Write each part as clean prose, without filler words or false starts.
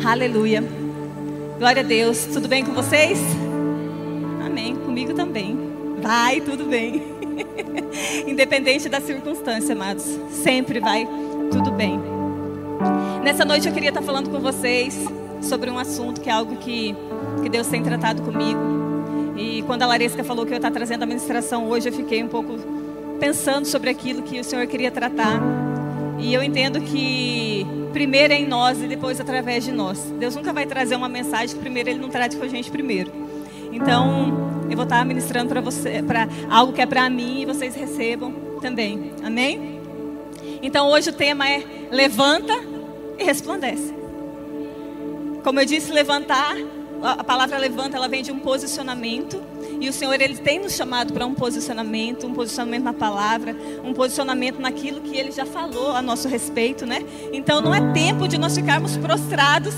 Aleluia. Glória a Deus. Tudo bem com vocês? Amém. Comigo também. Vai, tudo bem. Independente da circunstância, amados. Sempre vai tudo bem. Nessa noite eu queria estar falando com vocês sobre um assunto que é algo que Deus tem tratado comigo. E quando a Laresca falou que eu ia estar trazendo a ministração hoje, eu fiquei um pouco pensando sobre aquilo que o Senhor queria tratar. E eu entendo que primeiro é em nós e depois através de nós. Deus nunca vai trazer uma mensagem que primeiro Ele não trate com a gente primeiro. Então, eu vou estar ministrando para você, para algo que é para mim e vocês recebam também. Amém? Então, hoje o tema é levanta e resplandece. Como eu disse, levantar, a palavra levanta, ela vem de um posicionamento. E o Senhor, Ele tem nos chamado para um posicionamento na palavra, um posicionamento naquilo que Ele já falou a nosso respeito, né? Então não é tempo de nós ficarmos prostrados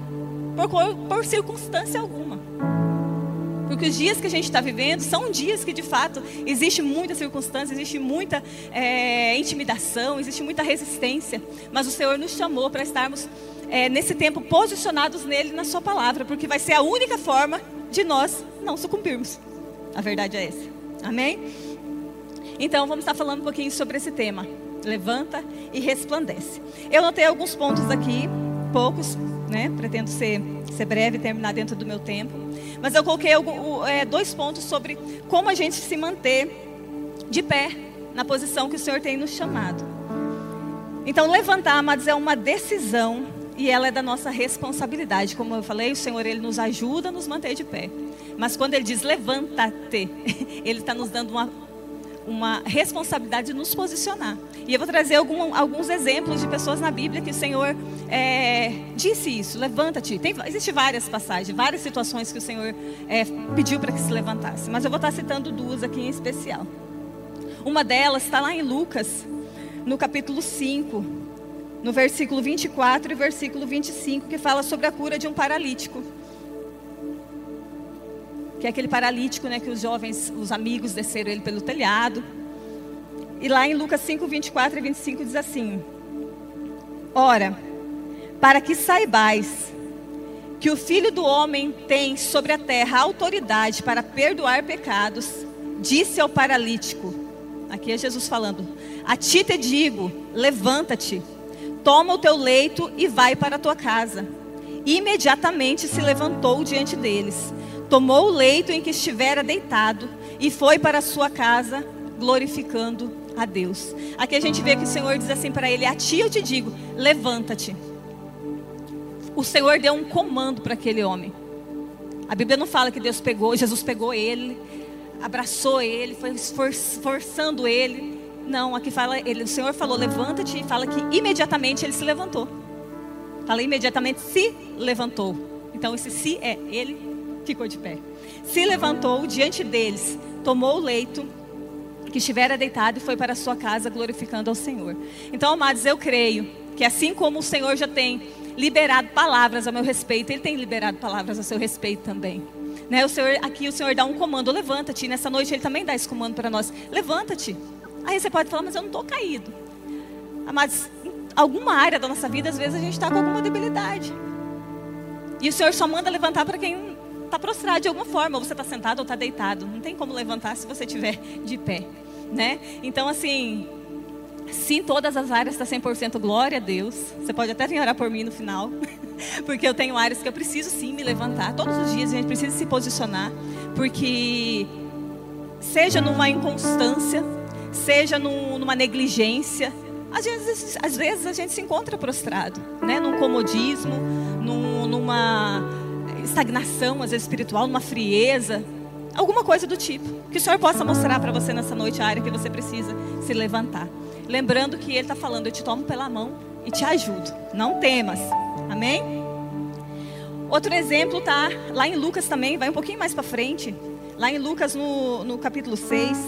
por circunstância alguma. Porque os dias que a gente está vivendo são dias que de fato existe muita circunstância, existe muita intimidação, existe muita resistência. Mas o Senhor nos chamou para estarmos nesse tempo posicionados nele, na sua palavra, porque vai ser a única forma de nós não sucumbirmos. A verdade é essa. Amém? Então vamos estar falando um pouquinho sobre esse tema. Levanta e resplandece. Eu notei alguns pontos aqui, poucos, né? Pretendo ser breve e terminar dentro do meu tempo. Mas eu coloquei 2 pontos sobre como a gente se manter de pé na posição que o Senhor tem nos chamado. Então levantar, amados, é uma decisão e ela é da nossa responsabilidade. Como eu falei, o Senhor, Ele nos ajuda a nos manter de pé. Mas quando Ele diz levanta-te, Ele está nos dando uma responsabilidade de nos posicionar. E eu vou trazer alguns exemplos de pessoas na Bíblia que o Senhor disse isso, levanta-te. Existem várias passagens, várias situações que o Senhor pediu para que se levantasse. Mas eu vou estar citando 2 aqui em especial. Uma delas está lá em Lucas, no capítulo 5, no versículo 24 e versículo 25, que fala sobre a cura de um paralítico. Que é aquele paralítico, né, que os jovens, os amigos desceram ele pelo telhado. E lá em Lucas 5, 24 e 25 diz assim: ora, para que saibais que o Filho do Homem tem sobre a terra autoridade para perdoar pecados, disse ao paralítico, aqui é Jesus falando, a ti te digo, levanta-te, toma o teu leito e vai para a tua casa. Imediatamente se levantou diante deles, tomou o leito em que estivera deitado e foi para a sua casa, glorificando a Deus. Aqui a gente vê que o Senhor diz assim para ele: a ti eu te digo, levanta-te. O Senhor deu um comando para aquele homem. A Bíblia não fala que Jesus pegou ele, abraçou ele, foi esforçando ele. Não, aqui fala, o Senhor falou levanta-te, e fala que imediatamente ele se levantou. Fala imediatamente se levantou. Então esse se ele ficou de pé. Se levantou diante deles, tomou o leito que estivera deitado e foi para a sua casa glorificando ao Senhor. Então, amados, eu creio que assim como o Senhor já tem liberado palavras a meu respeito, Ele tem liberado palavras a seu respeito também. Né? Aqui o Senhor dá um comando, levanta-te. Nessa noite Ele também dá esse comando para nós, levanta-te. Aí você pode falar, mas eu não estou caído. Amados, em alguma área da nossa vida, às vezes a gente está com alguma debilidade. E o Senhor só manda levantar para quem está prostrado de alguma forma, ou você está sentado ou está deitado. Não tem como levantar se você estiver de pé, né? Então assim, se em todas as áreas está 100%, glória a Deus. Você pode até vir orar por mim no final, porque eu tenho áreas que eu preciso sim me levantar. Todos os dias a gente precisa se posicionar, porque seja numa inconstância, seja numa negligência, às vezes a gente se encontra prostrado, né? Num comodismo, numa estagnação, às vezes espiritual, numa frieza, alguma coisa do tipo. Que o Senhor possa mostrar para você nessa noite a área que você precisa se levantar. Lembrando que Ele está falando, eu te tomo pela mão e te ajudo. Não temas. Amém? Outro exemplo está lá em Lucas também, vai um pouquinho mais para frente. Lá em Lucas no capítulo 6.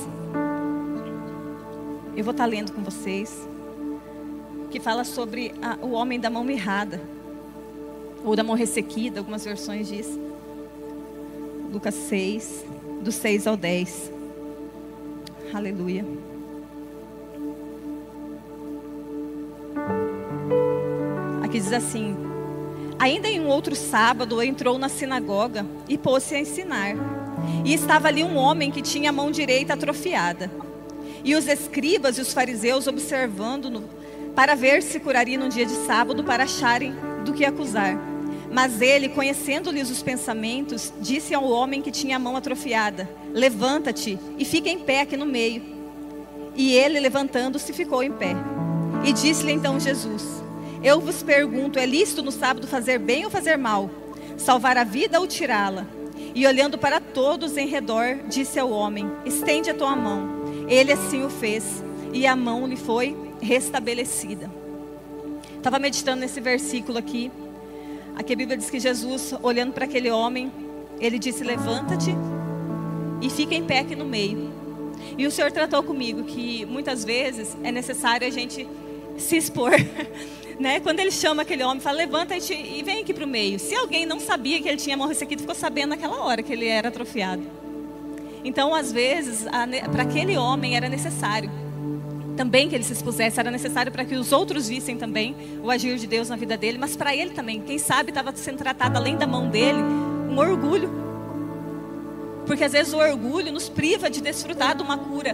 Eu vou estar lendo com vocês. Que fala sobre o homem da mão mirrada. Ou da mão ressequida, algumas versões diz. Lucas 6, do 6 ao 10. Aleluia. Aqui diz assim: Ainda em um outro sábado, entrou na sinagoga e pôs-se a ensinar. E estava ali um homem que tinha a mão direita atrofiada. E os escribas e os fariseus observando-no, para ver se curaria no dia de sábado, para acharem do que acusar. Mas ele, conhecendo-lhes os pensamentos, disse ao homem que tinha a mão atrofiada: levanta-te e fica em pé aqui no meio. E ele, levantando-se, ficou em pé. E disse-lhe então Jesus: eu vos pergunto, é lícito no sábado fazer bem ou fazer mal? Salvar a vida ou tirá-la? E olhando para todos em redor, disse ao homem: estende a tua mão. Ele assim o fez, e a mão lhe foi restabelecida. Estava meditando nesse versículo aqui. Aqui a Bíblia diz que Jesus, olhando para aquele homem, ele disse: levanta-te e fica em pé aqui no meio. E o Senhor tratou comigo que muitas vezes é necessário a gente se expor. Né? Quando ele chama aquele homem, fala: levanta-te e vem aqui para o meio. Se alguém não sabia que ele tinha mão ressequida, ficou sabendo naquela hora que ele era atrofiado. Então, às vezes, para aquele homem era necessário também que ele se expusesse, era necessário para que os outros vissem também o agir de Deus na vida dele, mas para ele também, quem sabe estava sendo tratado além da mão dele, um orgulho. Porque às vezes o orgulho nos priva de desfrutar de uma cura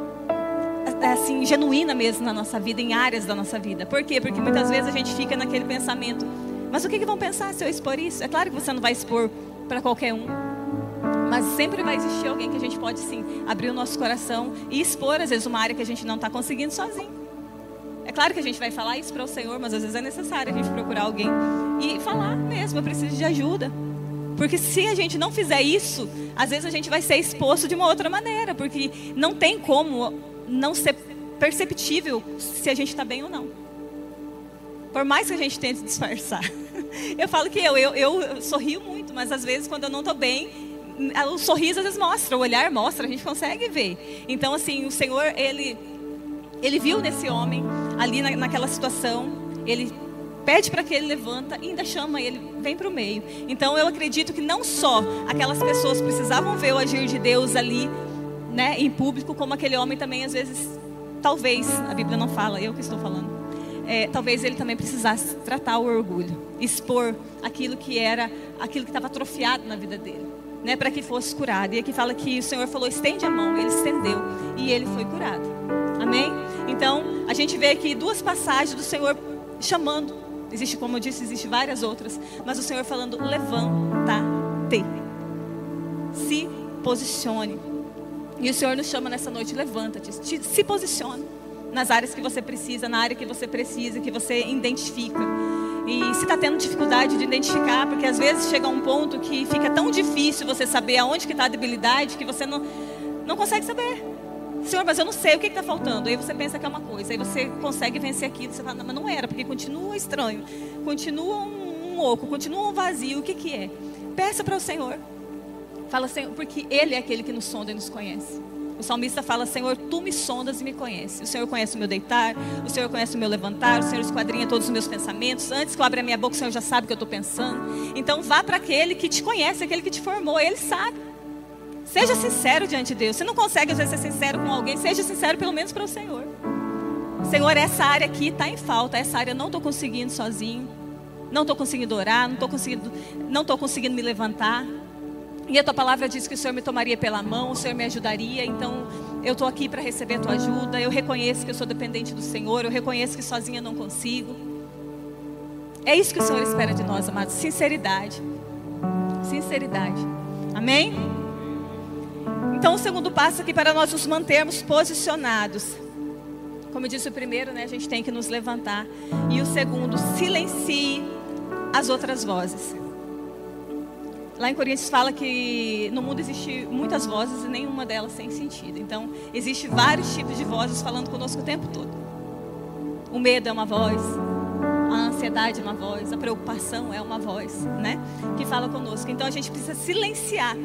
assim, genuína mesmo na nossa vida, em áreas da nossa vida. Por quê? Porque muitas vezes a gente fica naquele pensamento: mas o que vão pensar se eu expor isso? É claro que você não vai expor para qualquer um, mas sempre vai existir alguém que a gente pode sim abrir o nosso coração e expor às vezes uma área que a gente não está conseguindo sozinho. É claro que a gente vai falar isso para o Senhor, mas às vezes é necessário a gente procurar alguém e falar mesmo: eu preciso de ajuda. Porque se a gente não fizer isso, às vezes a gente vai ser exposto de uma outra maneira, porque não tem como não ser perceptível se a gente está bem ou não. Por mais que a gente tente disfarçar. Eu falo que eu sorrio muito, mas às vezes quando eu não estou bem, o sorriso às vezes mostra, o olhar mostra, a gente consegue ver. Então assim, o Senhor, ele viu nesse homem ali naquela situação, ele pede para que ele levanta e ainda chama ele: vem para o meio. Então eu acredito que não só aquelas pessoas precisavam ver o agir de Deus ali, né, em público, como aquele homem também às vezes, talvez, a Bíblia não fala, eu que estou falando, talvez ele também precisasse tratar o orgulho, expor aquilo que estava atrofiado na vida dele, né, para que fosse curado. E aqui fala que o Senhor falou: estende a mão. Ele estendeu e ele foi curado. Amém? Então a gente vê aqui duas passagens do Senhor chamando. Existe, como eu disse, existe várias outras, mas o Senhor falando: levanta-te, se posicione. E o Senhor nos chama nessa noite: levanta-te, se posiciona nas áreas que você precisa, na área que você precisa, que você identifica. E se está tendo dificuldade de identificar, porque às vezes chega a um ponto que fica tão difícil você saber aonde que está a debilidade, que você não consegue saber. Senhor, mas eu não sei, o que está faltando? Aí você pensa que é uma coisa, aí você consegue vencer aquilo, você fala: não, mas não era, porque continua estranho, continua um oco, continua um vazio, o que é? Peça para o Senhor. Fala: Senhor, porque Ele é aquele que nos sonda e nos conhece. O salmista fala: Senhor, Tu me sondas e me conheces. O Senhor conhece o meu deitar, o Senhor conhece o meu levantar, o Senhor esquadrinha todos os meus pensamentos. Antes que eu abra a minha boca, o Senhor já sabe o que eu estou pensando. Então vá para aquele que te conhece, aquele que te formou, Ele sabe. Seja sincero diante de Deus. Se não consegue às vezes ser sincero com alguém, seja sincero pelo menos para o Senhor. Senhor, essa área aqui está em falta, essa área eu não estou conseguindo sozinho, não estou conseguindo orar, não estou conseguindo me levantar. E a Tua palavra diz que o Senhor me tomaria pela mão, o Senhor me ajudaria. Então eu estou aqui para receber a Tua ajuda. Eu reconheço que eu sou dependente do Senhor, eu reconheço que sozinha eu não consigo. É isso que o Senhor espera de nós, amados: sinceridade. Sinceridade. Amém? Então o segundo passo aqui, para nós nos mantermos posicionados. Como eu disse, o primeiro, né, a gente tem que nos levantar. E o segundo: silencie as outras vozes. Lá em Coríntios fala que no mundo existe muitas vozes e nenhuma delas tem sentido. Então, existe vários tipos de vozes falando conosco o tempo todo. O medo é uma voz, a ansiedade é uma voz, a preocupação é uma voz, né, que fala conosco. Então, a gente precisa silenciar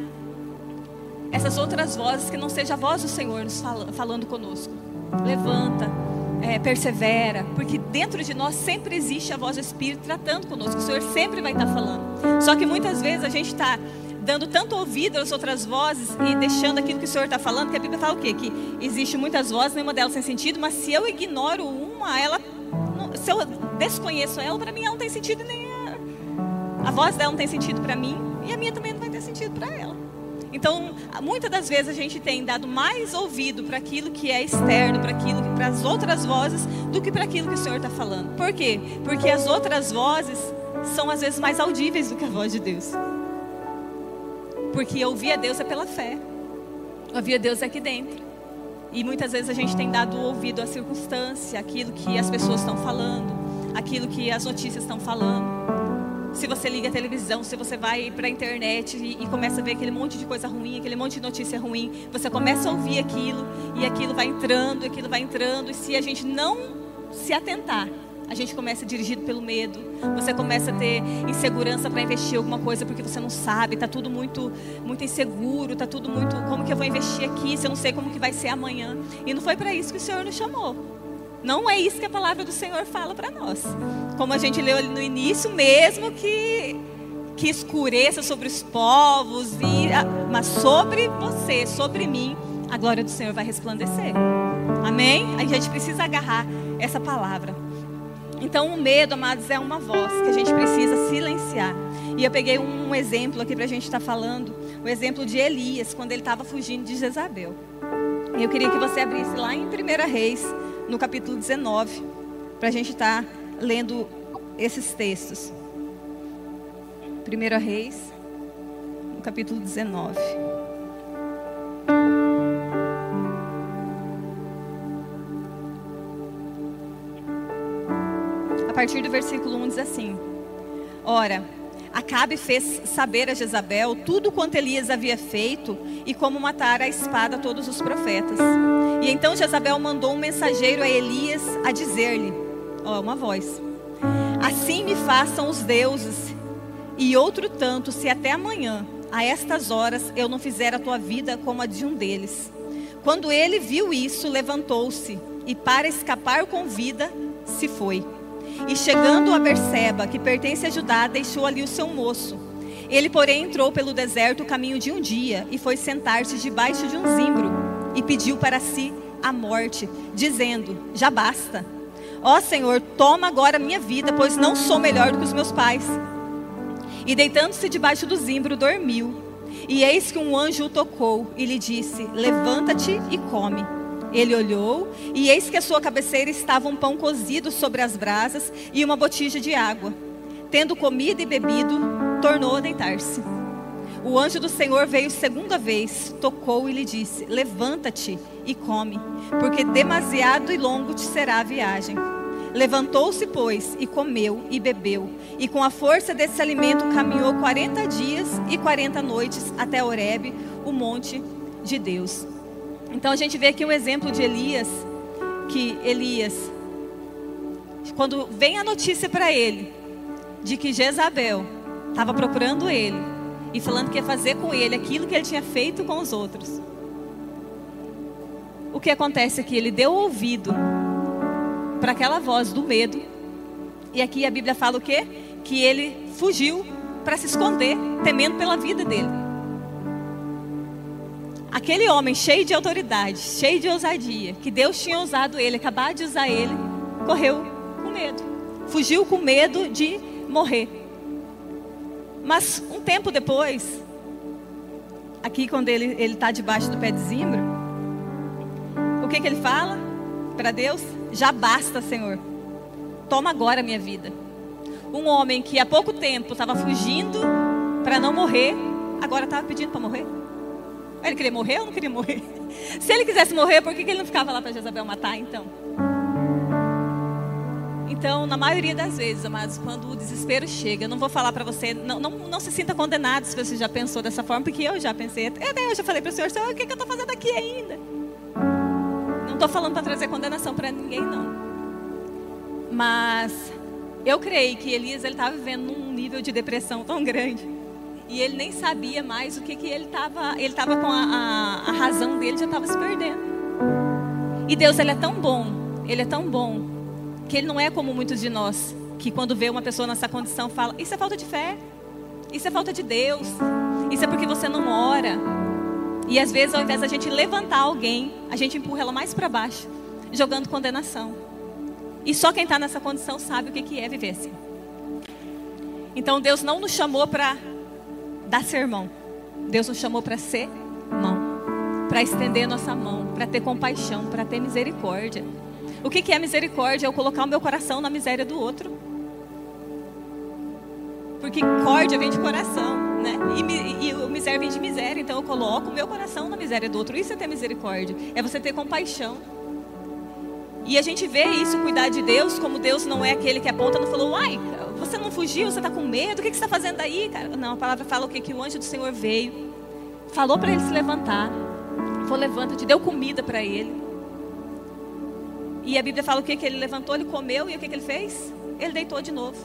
essas outras vozes, que não seja a voz do Senhor nos falando conosco. Levanta, persevera, porque dentro de nós sempre existe a voz do Espírito tratando conosco. O Senhor sempre vai estar falando. Só que muitas vezes a gente está dando tanto ouvido às outras vozes e deixando aquilo que o Senhor está falando, que a Bíblia fala o quê? Que existe muitas vozes, nenhuma delas tem sentido, mas se eu ignoro uma, se eu desconheço ela, para mim ela não tem sentido A voz dela não tem sentido para mim e a minha também não vai ter sentido para ela. Então, muitas das vezes a gente tem dado mais ouvido para aquilo que é externo, para as outras vozes, do que para aquilo que o Senhor está falando. Por quê? Porque as outras vozes são às vezes mais audíveis do que a voz de Deus. Porque ouvir a Deus é pela fé. Ouvir a Deus é aqui dentro. E muitas vezes a gente tem dado ouvido à circunstância, aquilo que as pessoas estão falando, aquilo que as notícias estão falando. Se você liga a televisão, se você vai para a internet e começa a ver aquele monte de coisa ruim, aquele monte de notícia ruim, você começa a ouvir aquilo e aquilo vai entrando, e se a gente não se atentar, a gente começa dirigido pelo medo, você começa a ter insegurança para investir em alguma coisa porque você não sabe, está tudo muito inseguro, está tudo muito, como que eu vou investir aqui, se eu não sei como que vai ser amanhã. E não foi para isso que o Senhor nos chamou. Não é isso que a palavra do Senhor fala para nós. Como a gente leu ali no início, mesmo que escureça sobre os povos, mas sobre você, sobre mim, a glória do Senhor vai resplandecer. Amém? A gente precisa agarrar essa palavra. Então o medo, amados, é uma voz que a gente precisa silenciar. E eu peguei um exemplo aqui para a gente estar falando, o exemplo de Elias, quando ele estava fugindo de Jezabel. E eu queria que você abrisse lá em 1 Reis, no capítulo 19, para a gente estar lendo esses textos. 1 Reis, no capítulo 19. A partir do versículo 1 diz assim: Ora, Acabe fez saber a Jezabel tudo quanto Elias havia feito e como matara a espada todos os profetas. E então Jezabel mandou um mensageiro a Elias a dizer-lhe, uma voz: Assim me façam os deuses, e outro tanto, se até amanhã, a estas horas, eu não fizer a tua vida como a de um deles. Quando ele viu isso, levantou-se, e para escapar com vida, se foi. E chegando a Berseba, que pertence a Judá, deixou ali o seu moço. Ele, porém, entrou pelo deserto o caminho de um dia, e foi sentar-se debaixo de um zimbro, e pediu para si a morte, dizendo: Já basta. Ó Senhor, toma agora a minha vida, pois não sou melhor do que os meus pais. E deitando-se debaixo do zimbro, dormiu. E eis que um anjo o tocou e lhe disse: Levanta-te e come. Ele olhou, e eis que à sua cabeceira estava um pão cozido sobre as brasas e uma botija de água. Tendo comido e bebido, tornou a deitar-se. O anjo do Senhor veio segunda vez, tocou e lhe disse: Levanta-te e come, porque demasiado e longo te será a viagem. Levantou-se, pois, e comeu e bebeu, e com a força desse alimento caminhou 40 dias e 40 noites até Horebe, o monte de Deus. Então a gente vê aqui um exemplo de Elias, que Elias, quando vem a notícia para ele, de que Jezabel estava procurando ele, e falando que ia fazer com ele aquilo que ele tinha feito com os outros, o que acontece é que ele deu ouvido para aquela voz do medo, e aqui a Bíblia fala o quê? Que ele fugiu para se esconder, temendo pela vida dele. Aquele homem cheio de autoridade, cheio de ousadia, que Deus tinha usado ele, acabado de usar ele, correu com medo. Fugiu com medo de morrer. Mas um tempo depois, aqui quando ele está debaixo do pé de zimbro, o que ele fala para Deus? Já basta, Senhor. Toma agora a minha vida. Um homem que há pouco tempo estava fugindo para não morrer, agora estava pedindo para morrer. Ele queria morrer ou não queria morrer? Se ele quisesse morrer, por que ele não ficava lá para Jezabel matar, então? Então, na maioria das vezes, amados, quando o desespero chega, eu não vou falar para você, não se sinta condenado se você já pensou dessa forma, porque eu já pensei. Até eu já falei para o Senhor: o que eu estou fazendo aqui ainda? Não estou falando para trazer condenação para ninguém, não. Mas eu creio que Elias estava vivendo num nível de depressão tão grande. E ele nem sabia mais o que ele estava. Ele estava com a razão dele, já estava se perdendo. E Deus, ele é tão bom, que ele não é como muitos de nós, que quando vê uma pessoa nessa condição fala: isso é falta de fé, isso é falta de Deus, isso é porque você não ora. E às vezes, ao invés da gente levantar alguém, a gente empurra ela mais para baixo, jogando condenação. E só quem está nessa condição sabe o que é viver assim. Então Deus não nos chamou para dar sermão. Deus nos chamou para ser mão, para estender a nossa mão, para ter compaixão, para ter misericórdia. O que é misericórdia? É eu colocar o meu coração na miséria do outro. Porque córdia vem de coração, né? E o miséria vem de miséria. Então eu coloco o meu coração na miséria do outro. Isso é ter misericórdia. É você ter compaixão. E a gente vê isso, cuidar de Deus, como Deus não é aquele que aponta, não falou, uai, você não fugiu, você está com medo, o que você está fazendo aí, cara? Não, a palavra fala o quê? Que o anjo do Senhor veio, falou para ele se levantar, falou, levanta-te, deu comida para ele. E a Bíblia fala o quê? Que ele levantou, ele comeu, e o que ele fez? Ele deitou de novo.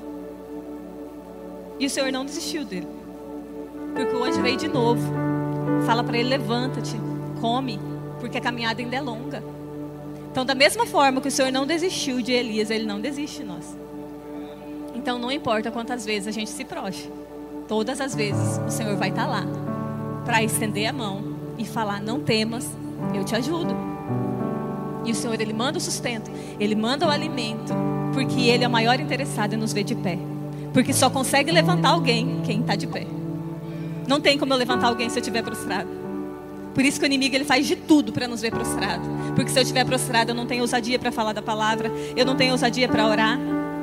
E o Senhor não desistiu dele, porque o anjo veio de novo, fala para ele, levanta-te, come, porque a caminhada ainda é longa. Então, da mesma forma que o Senhor não desistiu de Elias, Ele não desiste de nós. Então, não importa quantas vezes a gente se prostre, todas as vezes o Senhor vai estar lá para estender a mão e falar, não temas, eu te ajudo. E o Senhor, Ele manda o sustento, Ele manda o alimento, porque Ele é o maior interessado em nos ver de pé. Porque só consegue levantar alguém quem está de pé. Não tem como eu levantar alguém se eu estiver prostrado. Por isso que o inimigo ele faz de tudo para nos ver prostrado. Porque se eu estiver prostrado, eu não tenho ousadia para falar da palavra. Eu não tenho ousadia para orar.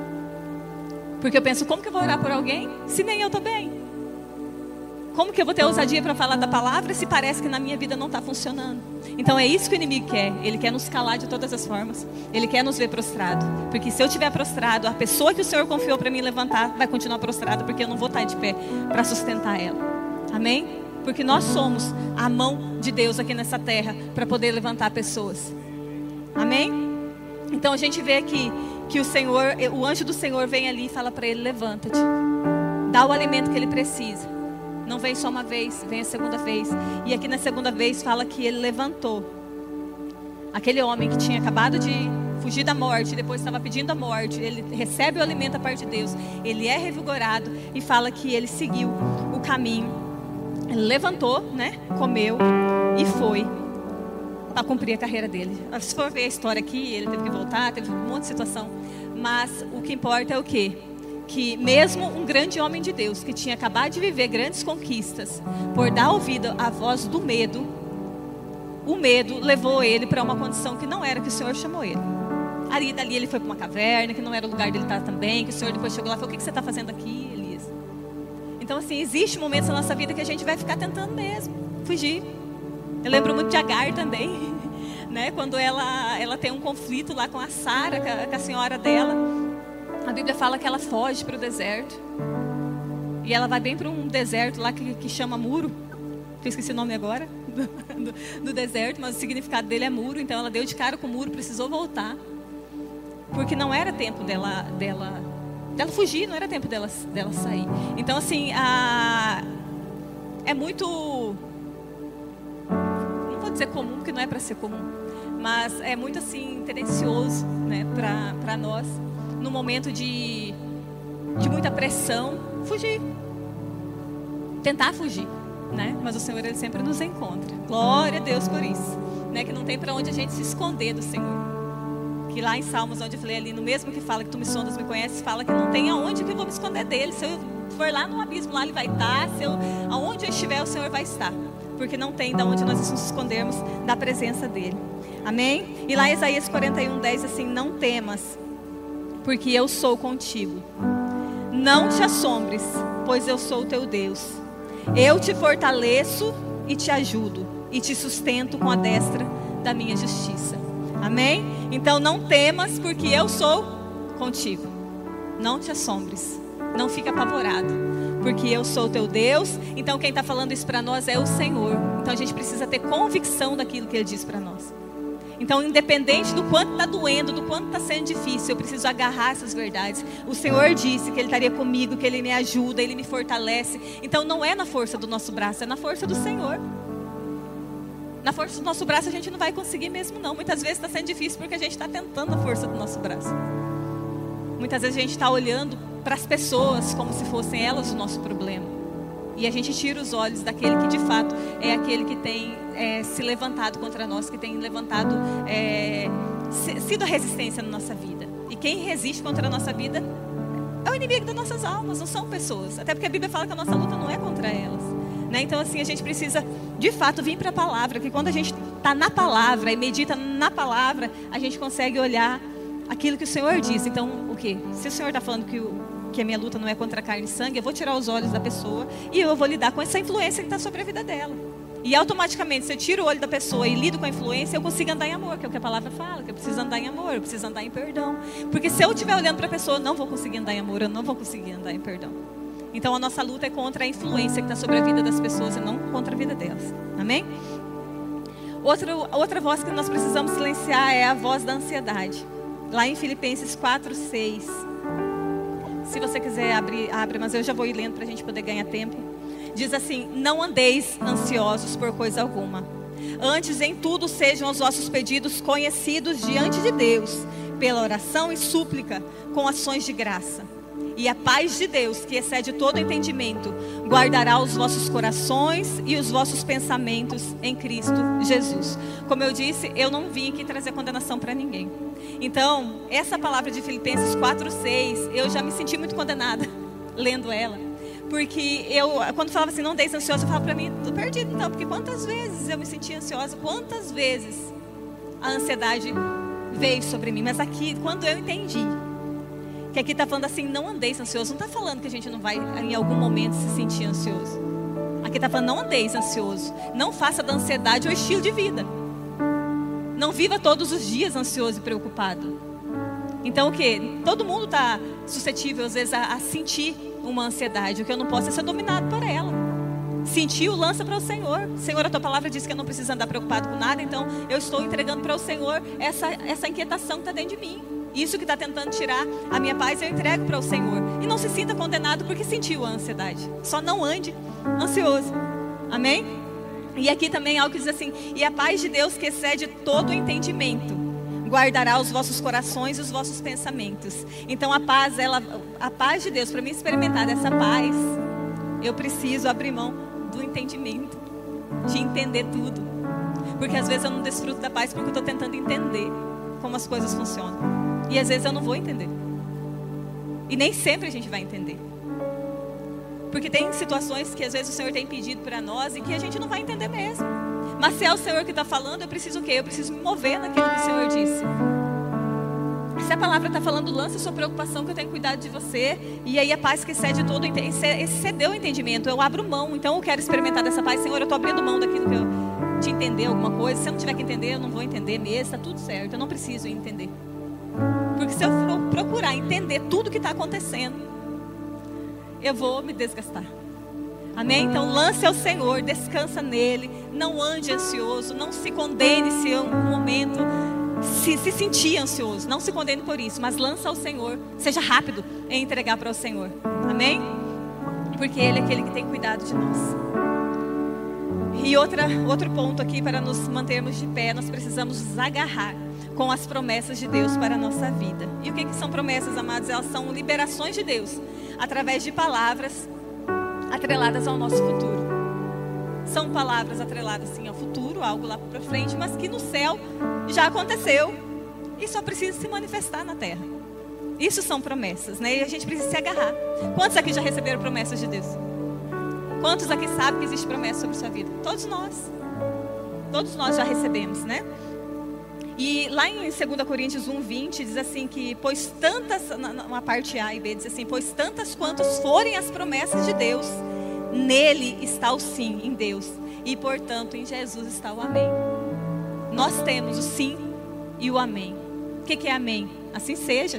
Porque eu penso, como que eu vou orar por alguém se nem eu estou bem? Como que eu vou ter ousadia para falar da palavra se parece que na minha vida não está funcionando? Então é isso que o inimigo quer. Ele quer nos calar de todas as formas. Ele quer nos ver prostrado. Porque se eu estiver prostrado, a pessoa que o Senhor confiou para mim levantar vai continuar prostrada, porque eu não vou estar de pé para sustentar ela. Amém? Porque nós somos a mão de Deus aqui nessa terra para poder levantar pessoas. Amém? Então a gente vê aqui que o anjo do Senhor vem ali e fala para ele, levanta-te. Dá o alimento que ele precisa. Não vem só uma vez, vem a segunda vez. E aqui na segunda vez fala que ele levantou. Aquele homem que tinha acabado de fugir da morte, depois estava pedindo a morte, ele recebe o alimento da parte de Deus. Ele é revigorado e fala que ele seguiu o caminho. Ele levantou, né? Comeu e foi para cumprir a carreira dele. Se for ver a história aqui, ele teve que voltar, teve um monte de situação. Mas o que importa é o quê? Que mesmo um grande homem de Deus, que tinha acabado de viver grandes conquistas, por dar ouvido à voz do medo, o medo levou ele para uma condição que não era que o Senhor chamou ele. Ali dali ele foi para uma caverna, que não era o lugar dele estar também, que o Senhor depois chegou lá e falou, o que você está fazendo aqui, Elias? Então assim, existe momentos na nossa vida que a gente vai ficar tentando mesmo fugir. Eu lembro muito de Agar também, né? Quando ela tem um conflito lá com a Sara, com a senhora dela. A Bíblia fala que ela foge para o deserto. E ela vai bem para um deserto lá que chama Muro. Eu esqueci o nome agora do deserto, mas o significado dele é muro. Então ela deu de cara com o muro, precisou voltar. Porque não era tempo dela fugir, não era tempo dela sair. Então assim, é muito, não vou dizer comum, porque não é para ser comum, mas é muito assim, tendencioso, né, para nós, no momento de muita pressão, fugir. Tentar fugir, né? Mas o Senhor, Ele sempre nos encontra. Glória a Deus por isso, né? Que não tem para onde a gente se esconder do Senhor. Que lá em Salmos, onde eu falei ali, no mesmo que fala que tu me sondas, me conheces, fala que não tem aonde que eu vou me esconder dele. Se eu for lá no abismo, lá ele vai estar. Aonde eu estiver, o Senhor vai estar. Porque não tem de onde nós nos escondermos da presença dele. Amém? E lá em Isaías 41:10, assim, não temas, porque eu sou contigo. Não te assombres, pois eu sou o teu Deus. Eu te fortaleço e te ajudo, e te sustento com a destra da minha justiça. Amém? Então não temas, porque eu sou contigo. Não te assombres, não fica apavorado, porque eu sou o teu Deus. Então quem está falando isso para nós é o Senhor. Então a gente precisa ter convicção daquilo que Ele diz para nós. Então, independente do quanto está doendo, do quanto está sendo difícil, eu preciso agarrar essas verdades. O Senhor disse que Ele estaria comigo, que Ele me ajuda, Ele me fortalece. Então não é na força do nosso braço, é na força do Senhor. Na força do nosso braço a gente não vai conseguir mesmo não. Muitas vezes está sendo difícil porque a gente está tentando a força do nosso braço. Muitas vezes a gente está olhando para as pessoas como se fossem elas o nosso problema. E a gente tira os olhos daquele que de fato é aquele que tem se levantado contra nós, que tem levantado, sido a resistência na nossa vida. E quem resiste contra a nossa vida é o inimigo das nossas almas, não são pessoas. Até porque a Bíblia fala que a nossa luta não é contra elas, né? Então assim, a gente precisa de fato vir para a palavra, que quando a gente está na palavra e medita na palavra, a gente consegue olhar aquilo que o Senhor diz. Então o quê? Se o Senhor está falando que a minha luta não é contra carne e sangue, eu vou tirar os olhos da pessoa e eu vou lidar com essa influência que está sobre a vida dela. E automaticamente, se eu tiro o olho da pessoa e lido com a influência, eu consigo andar em amor, que é o que a palavra fala, que eu preciso andar em amor, eu preciso andar em perdão. Porque se eu estiver olhando para a pessoa, eu não vou conseguir andar em amor, eu não vou conseguir andar em perdão. Então a nossa luta é contra a influência que está sobre a vida das pessoas e não contra a vida delas. Amém? Outra voz que nós precisamos silenciar é a voz da ansiedade. Lá em Filipenses 4:6. Se você quiser abre, mas eu já vou ir lendo para a gente poder ganhar tempo. Diz assim: não andeis ansiosos por coisa alguma. Antes, em tudo, sejam os vossos pedidos conhecidos diante de Deus, pela oração e súplica, com ações de graça. E a paz de Deus, que excede todo entendimento, guardará os vossos corações e os vossos pensamentos em Cristo Jesus. Como eu disse, eu não vim aqui trazer condenação para ninguém. Então, essa palavra de Filipenses 4:6, eu já me senti muito condenada lendo ela. Porque quando falava assim, não andeis ansioso, eu falava para mim, estou perdido então. Porque quantas vezes eu me sentia ansiosa, quantas vezes a ansiedade veio sobre mim. Mas aqui, quando eu entendi que aqui está falando assim, não andeis ansioso, não está falando que a gente não vai em algum momento se sentir ansioso. Aqui está falando, não andeis ansioso. Não faça da ansiedade um estilo de vida. Não viva todos os dias ansioso e preocupado. Então o que? Todo mundo está suscetível às vezes a sentir uma ansiedade. O que eu não posso é ser dominado por ela. Sentiu, lança para o Senhor. Senhor, a tua palavra diz que eu não preciso andar preocupado com nada. Então eu estou entregando para o Senhor essa inquietação que está dentro de mim. Isso que está tentando tirar a minha paz, eu entrego para o Senhor. E não se sinta condenado porque sentiu a ansiedade. Só não ande ansioso. Amém? E aqui também algo que diz assim: e a paz de Deus, que excede todo o entendimento, guardará os vossos corações e os vossos pensamentos. Então a paz de Deus, para mim experimentar essa paz, eu preciso abrir mão do entendimento, de entender tudo. Porque às vezes eu não desfruto da paz porque eu estou tentando entender como as coisas funcionam. E às vezes eu não vou entender. E nem sempre a gente vai entender. Porque tem situações que às vezes o Senhor tem pedido para nós e que a gente não vai entender mesmo. Mas se é o Senhor que está falando, eu preciso o quê? Eu preciso me mover naquilo que o Senhor disse. Se a palavra está falando, lança a sua preocupação que eu tenho cuidado de você. E aí a paz que excede todo excedeu o entendimento. Eu abro mão, então eu quero experimentar dessa paz. Senhor, eu estou abrindo mão daquilo que eu te entender alguma coisa. Se eu não tiver que entender, eu não vou entender mesmo. Está tudo certo, eu não preciso entender. Porque se eu for procurar entender tudo que está acontecendo, eu vou me desgastar. Amém? Então lance ao Senhor, descansa nele, não ande ansioso, não se condene se em um momento se sentir ansioso, não se condene por isso, mas lança ao Senhor, seja rápido em entregar para o Senhor. Amém? Porque Ele é aquele que tem cuidado de nós. E outro ponto aqui, para nos mantermos de pé, nós precisamos nos agarrar com as promessas de Deus para a nossa vida. E o que são promessas, amados? Elas são liberações de Deus, através de palavras atreladas ao nosso futuro. São palavras atreladas sim ao futuro, algo lá para frente, mas que no céu já aconteceu e só precisa se manifestar na terra. Isso são promessas, né? E a gente precisa se agarrar. Quantos aqui já receberam promessas de Deus? Quantos aqui sabem que existe promessa sobre sua vida? Todos nós já recebemos, né? E lá em 2 Coríntios 1:20 diz assim que, pois tantas, na parte A e B diz assim, pois tantas quantas forem as promessas de Deus, nele está o sim, em Deus, e portanto em Jesus está o amém. Nós temos o sim e o amém. O que é amém? Assim seja.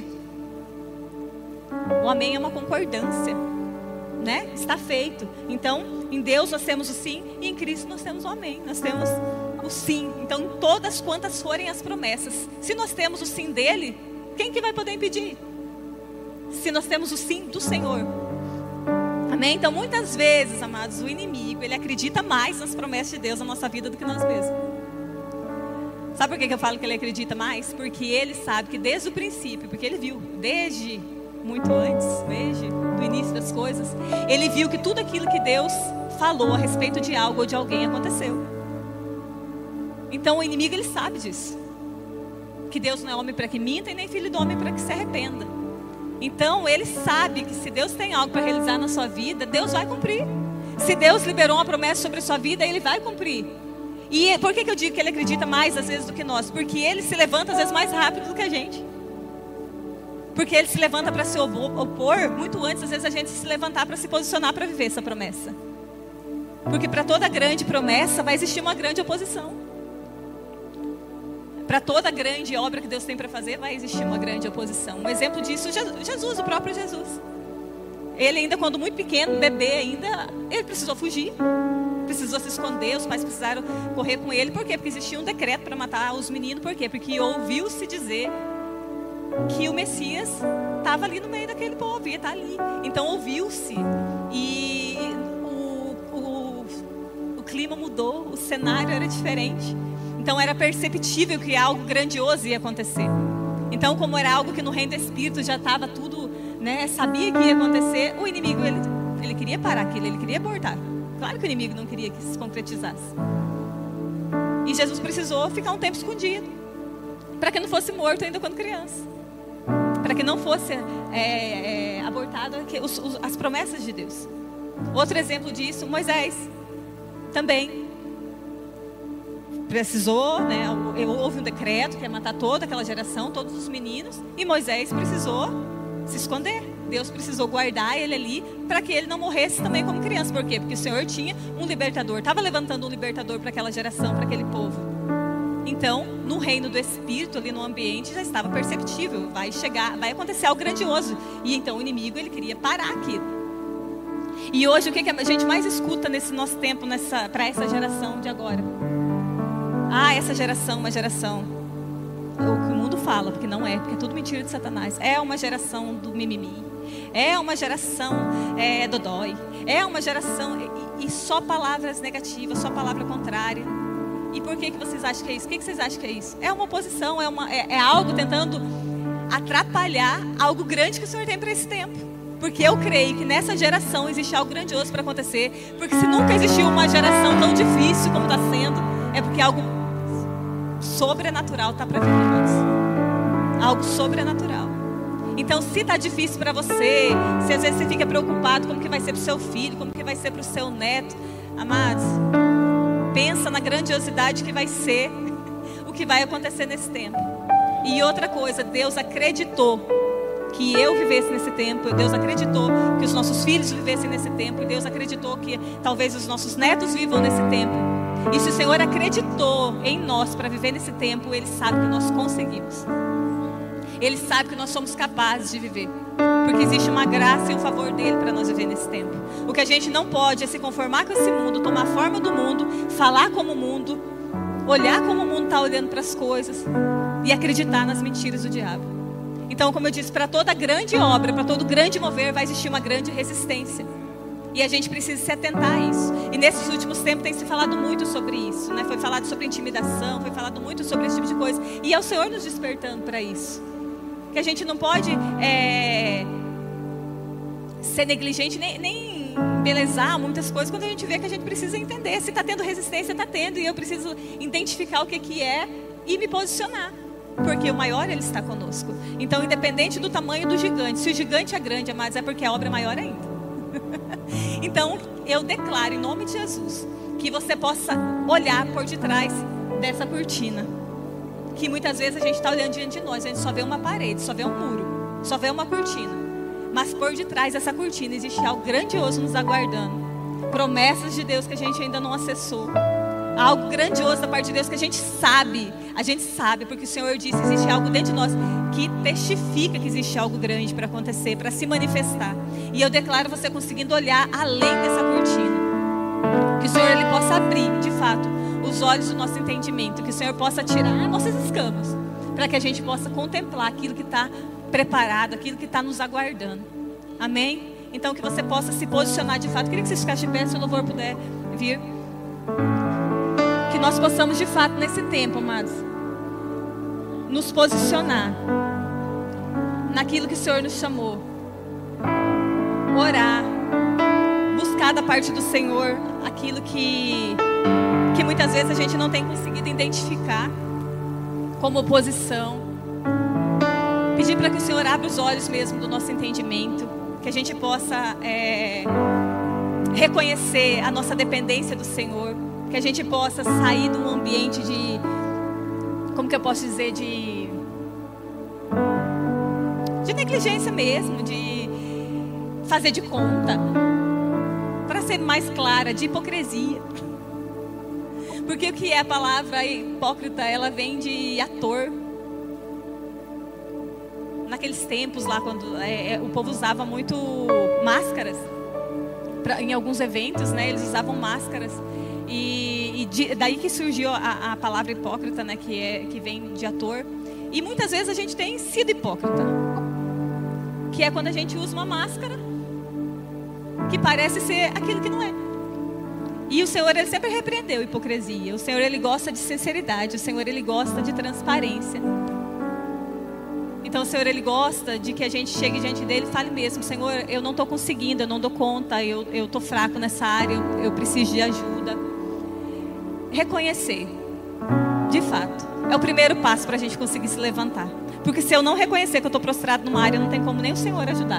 O amém é uma concordância, né? Está feito. Então, em Deus nós temos o sim e em Cristo nós temos o amém. Nós temos o sim. Então, todas quantas forem as promessas, se nós temos o sim dele, quem que vai poder impedir? Se nós temos o sim do Senhor. Amém? Então, muitas vezes, amados, o inimigo, ele acredita mais nas promessas de Deus na nossa vida do que nós mesmos. Sabe por que eu falo que ele acredita mais? Porque ele sabe que desde o princípio, porque ele viu, desde muito antes, desde o início das coisas, ele viu que tudo aquilo que Deus falou a respeito de algo ou de alguém aconteceu. Então o inimigo, ele sabe disso. Que Deus não é homem para que minta e nem filho do homem para que se arrependa. Então ele sabe que se Deus tem algo para realizar na sua vida, Deus vai cumprir. Se Deus liberou uma promessa sobre a sua vida, Ele vai cumprir. E por que eu digo que Ele acredita mais às vezes do que nós? Porque Ele se levanta às vezes mais rápido do que a gente. Porque Ele se levanta para se opor muito antes, às vezes, a gente se levantar para se posicionar para viver essa promessa. Porque para toda grande promessa vai existir uma grande oposição. Para toda grande obra que Deus tem para fazer, vai existir uma grande oposição. Um exemplo disso, Jesus, o próprio Jesus. Ele ainda quando muito pequeno, bebê ainda, ele precisou fugir. Precisou se esconder, os pais precisaram correr com ele. Por quê? Porque existia um decreto para matar os meninos. Por quê? Porque ouviu-se dizer que o Messias estava ali no meio daquele povo, ia estar ali. Então ouviu-se. E o clima mudou, o cenário era diferente. Então era perceptível que algo grandioso ia acontecer. Então, como era algo que no reino do Espírito já estava tudo, né, sabia que ia acontecer, o inimigo, ele queria parar aquilo, ele queria abortar. Claro que o inimigo não queria que se concretizasse. E Jesus precisou ficar um tempo escondido, para que não fosse morto ainda quando criança, para que não fosse abortado as promessas de Deus. Outro exemplo disso, Moisés, também precisou, né, houve um decreto que ia matar toda aquela geração, todos os meninos, e Moisés precisou se esconder. Deus precisou guardar ele ali para que ele não morresse também como criança. Por quê? Porque o Senhor tinha um libertador, estava levantando um libertador para aquela geração, para aquele povo. Então, no reino do Espírito, ali no ambiente, já estava perceptível, vai acontecer algo grandioso. E então o inimigo, ele queria parar aquilo. E hoje, o que a gente mais escuta nesse nosso tempo, para essa geração de agora? Essa geração, uma geração, o que o mundo fala, porque não é, porque é tudo mentira de Satanás. É uma geração do mimimi, é uma geração dodói, é uma geração, e só palavras negativas, só palavra contrária. E por que vocês acham que é isso? O que vocês acham que é isso? É uma oposição, é algo tentando atrapalhar algo grande que o Senhor tem para esse tempo. Porque eu creio que nessa geração existe algo grandioso para acontecer. Porque se nunca existiu uma geração tão difícil como está sendo, é porque algo sobrenatural está para vir para nós. Algo sobrenatural. Então, se está difícil para você, se às vezes você fica preocupado como que vai ser para o seu filho, como que vai ser para o seu neto, amados, pensa na grandiosidade que vai ser o que vai acontecer nesse tempo. E outra coisa, Deus acreditou que eu vivesse nesse tempo, Deus acreditou que os nossos filhos vivessem nesse tempo, e Deus acreditou que talvez os nossos netos vivam nesse tempo. E se o Senhor acreditou em nós para viver nesse tempo, Ele sabe que nós conseguimos. Ele sabe que nós somos capazes de viver, porque existe uma graça e um favor dele para nós viver nesse tempo. O que a gente não pode é se conformar com esse mundo, tomar forma do mundo, falar como o mundo, olhar como o mundo está olhando para as coisas e acreditar nas mentiras do diabo. Então, como eu disse, para toda grande obra, para todo grande mover, vai existir uma grande resistência. E a gente precisa se atentar a isso. E nesses últimos tempos tem se falado muito sobre isso, né? Foi falado sobre intimidação, foi falado muito sobre esse tipo de coisa. E é o Senhor nos despertando para isso. Que a gente não pode ser negligente, nem embelezar muitas coisas, quando a gente vê que a gente precisa entender. Se está tendo resistência, está tendo. E eu preciso identificar o que é e me posicionar. Porque o maior, Ele está conosco. Então, independente do tamanho do gigante, se o gigante é grande, amados, é porque a obra é maior ainda. Então, eu declaro em nome de Jesus que você possa olhar por detrás dessa cortina, que muitas vezes a gente está olhando diante de nós, a gente só vê uma parede, só vê um muro, só vê uma cortina. Mas por detrás dessa cortina existe algo grandioso nos aguardando. Promessas de Deus que a gente ainda não acessou. Algo grandioso da parte de Deus que a gente sabe, porque o Senhor disse, existe algo dentro de nós que testifica que existe algo grande para acontecer, para se manifestar. E eu declaro você conseguindo olhar além dessa cortina. Que o Senhor Ele possa abrir, de fato, os olhos do nosso entendimento. Que o Senhor possa tirar nossas escamas, para que a gente possa contemplar aquilo que está preparado, aquilo que está nos aguardando. Amém? Então que você possa se posicionar de fato. Queria que vocês ficassem de pé, se o louvor puder vir. Que nós possamos de fato nesse tempo, amados, nos posicionar naquilo que o Senhor nos chamou. Orar, buscar da parte do Senhor aquilo que muitas vezes a gente não tem conseguido identificar como oposição. Pedir pedir para que o Senhor abra os olhos mesmo do nosso entendimento, que a gente possa reconhecer a nossa dependência do Senhor, que a gente possa sair de um ambiente de, como que eu posso dizer, de negligência mesmo, de fazer de conta, para ser mais clara, de hipocrisia. Porque o que é a palavra hipócrita? Ela vem de ator. Naqueles tempos lá, quando o povo usava muito máscaras, em alguns eventos, né, eles usavam máscaras. Daí que surgiu a palavra hipócrita, né, que vem de ator. E muitas vezes a gente tem sido hipócrita, que é quando a gente usa uma máscara que parece ser aquilo que não é. E o Senhor, Ele sempre repreendeu a hipocrisia. O Senhor, Ele gosta de sinceridade. O Senhor, Ele gosta de transparência. Então o Senhor, Ele gosta de que a gente chegue diante dEle e fale mesmo: Senhor, eu não estou conseguindo, eu não dou conta, eu estou fraco nessa área, eu preciso de ajuda. Reconhecer, de fato, é o primeiro passo para a gente conseguir se levantar. Porque se eu não reconhecer que eu estou prostrado numa área, não tem como nem o Senhor ajudar.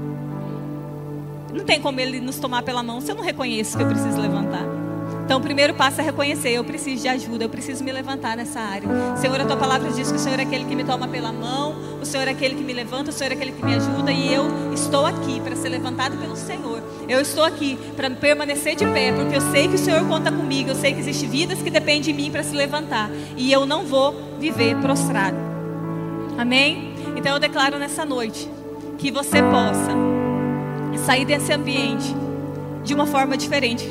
Não tem como Ele nos tomar pela mão se eu não reconheço que eu preciso levantar. Então o primeiro passo é reconhecer: eu preciso de ajuda, eu preciso me levantar nessa área. Senhor, a Tua palavra diz que o Senhor é aquele que me toma pela mão, o Senhor é aquele que me levanta, o Senhor é aquele que me ajuda. E eu estou aqui para ser levantado pelo Senhor. Eu estou aqui para permanecer de pé, porque eu sei que o Senhor conta comigo. Eu sei que existem vidas que dependem de mim para se levantar. E eu não vou viver prostrado. Amém? Então eu declaro nessa noite que você possa sair desse ambiente de uma forma diferente.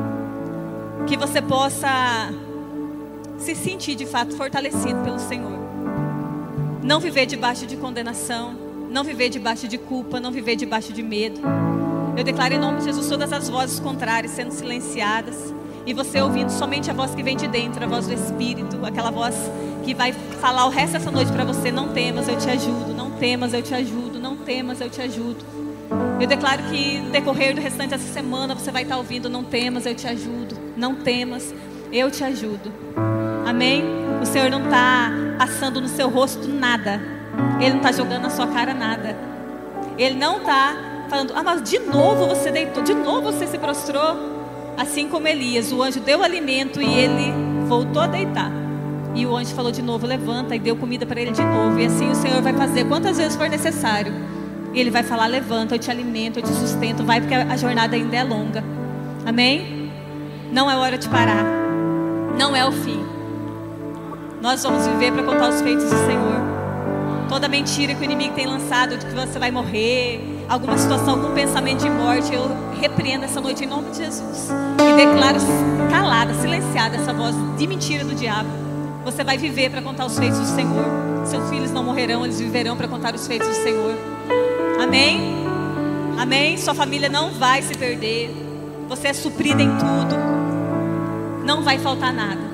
Que você possa se sentir de fato fortalecido pelo Senhor. Não viver debaixo de condenação, não viver debaixo de culpa, não viver debaixo de medo. Eu declaro em nome de Jesus todas as vozes contrárias sendo silenciadas. E você ouvindo somente a voz que vem de dentro, a voz do Espírito, aquela voz que vai falar o resto dessa noite para você: não temas, eu te ajudo, não temas, eu te ajudo, não temas, eu te ajudo. Eu declaro que no decorrer do restante dessa semana você vai estar ouvindo: não temas, eu te ajudo, não temas, eu te ajudo. Amém? O Senhor não está passando no seu rosto nada. Ele não está jogando na sua cara nada. Ele não está falando: ah, mas de novo você deitou, de novo você se prostrou. Assim como Elias, o anjo deu alimento e ele voltou a deitar. E o anjo falou de novo: levanta, e deu comida para ele de novo. E assim o Senhor vai fazer quantas vezes for necessário. E Ele vai falar: levanta, eu te alimento, eu te sustento. Vai, porque a jornada ainda é longa. Amém? Não é hora de parar. Não é o fim. Nós vamos viver para contar os feitos do Senhor. Toda mentira que o inimigo tem lançado, de que você vai morrer, alguma situação, algum pensamento de morte, eu repreendo essa noite em nome de Jesus. E declaro calada, silenciada essa voz de mentira do diabo. Você vai viver para contar os feitos do Senhor. Seus filhos não morrerão, eles viverão para contar os feitos do Senhor. Amém? Amém? Sua família não vai se perder. Você é suprida em tudo. Não vai faltar nada.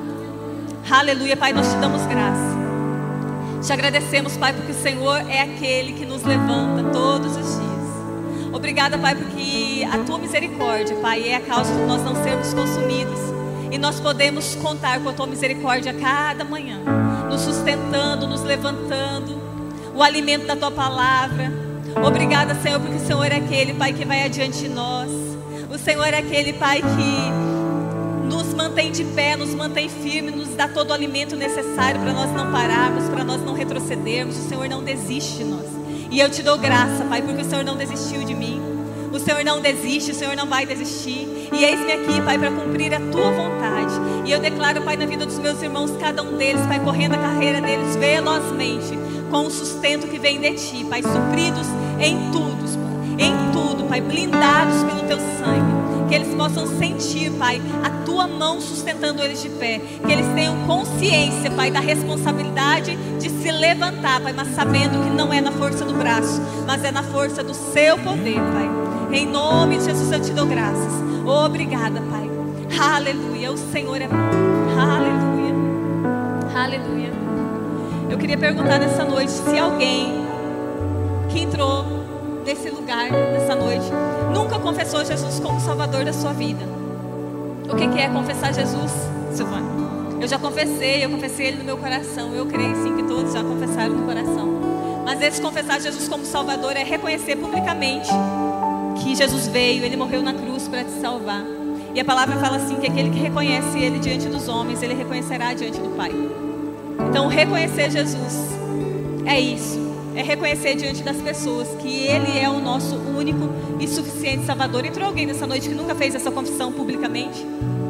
Aleluia, Pai, nós te damos graça. Te agradecemos, Pai, porque o Senhor é aquele que nos levanta todos os dias. Obrigada, Pai, porque a Tua misericórdia, Pai, é a causa de nós não sermos consumidos. E nós podemos contar com a Tua misericórdia a cada manhã, nos sustentando, nos levantando, o alimento da Tua palavra. Obrigada, Senhor, porque o Senhor é aquele, Pai, que vai adiante de nós. O Senhor é aquele, Pai, que nos mantém de pé, nos mantém firme, nos dá todo o alimento necessário para nós não pararmos, para nós não retrocedermos. O Senhor não desiste de nós. E eu te dou graça, Pai, porque o Senhor não desistiu de mim. O Senhor não desiste, o Senhor não vai desistir. E eis-me aqui, Pai, para cumprir a Tua vontade. E eu declaro, Pai, na vida dos meus irmãos, cada um deles, Pai, correndo a carreira deles velozmente, com o sustento que vem de Ti, Pai, supridos em tudo, Pai, blindados pelo Teu sangue. Que eles possam sentir, Pai, a Tua mão sustentando eles de pé. Que eles tenham consciência, Pai, da responsabilidade de se levantar, Pai, mas sabendo que não é na força do braço, mas é na força do Seu poder, Pai. Em nome de Jesus eu te dou graças. Obrigada, Pai. Aleluia, o Senhor é bom. Aleluia, aleluia. Eu queria perguntar nessa noite se alguém que entrou nesse lugar, nessa noite, nunca confessou Jesus como Salvador da sua vida. O que é confessar Jesus, Silvana? Eu já confessei, eu confessei Ele no meu coração. Eu creio sim que todos já confessaram no coração. Às vezes confessar Jesus como Salvador é reconhecer publicamente que Jesus veio, Ele morreu na cruz para te salvar. E a palavra fala assim, que aquele que reconhece Ele diante dos homens, Ele reconhecerá diante do Pai. Então reconhecer Jesus é isso, é reconhecer diante das pessoas que Ele é o nosso único e suficiente Salvador. Entrou alguém nessa noite que nunca fez essa confissão publicamente?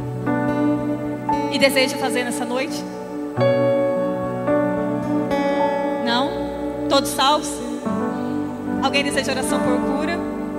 E deseja fazer nessa noite? Não? Todos salvos? Alguém deseja oração por cura?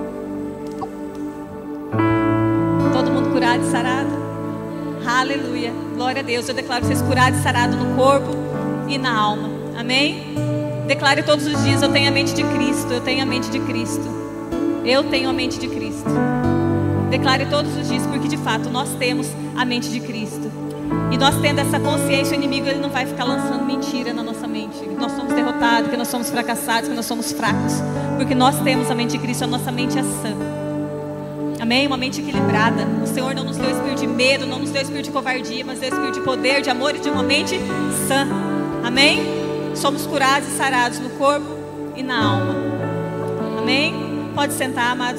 Todo mundo curado e sarado? Aleluia, glória a Deus. Eu declaro vocês curados e sarados no corpo e na alma. Amém? Declare todos os dias: eu tenho a mente de Cristo, eu tenho a mente de Cristo, eu tenho a mente de Cristo. Declare todos os dias, porque de fato nós temos a mente de Cristo. E nós tendo essa consciência, o inimigo ele não vai ficar lançando mentira na nossa mente, que nós somos derrotados, que nós somos fracassados, que nós somos fracos, porque nós temos a mente de Cristo, a nossa mente é sã. Amém? Uma mente equilibrada. O Senhor não nos deu espírito de medo, não nos deu espírito de covardia, mas deu espírito de poder, de amor e de uma mente sã. Amém? Somos curados e sarados no corpo e na alma. Amém? Pode sentar, amados.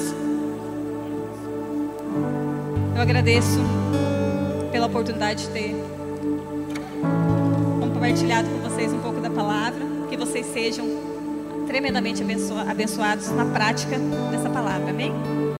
Eu agradeço pela oportunidade de ter compartilhado com vocês um pouco da palavra. Que vocês sejam tremendamente abençoados na prática dessa palavra. Amém?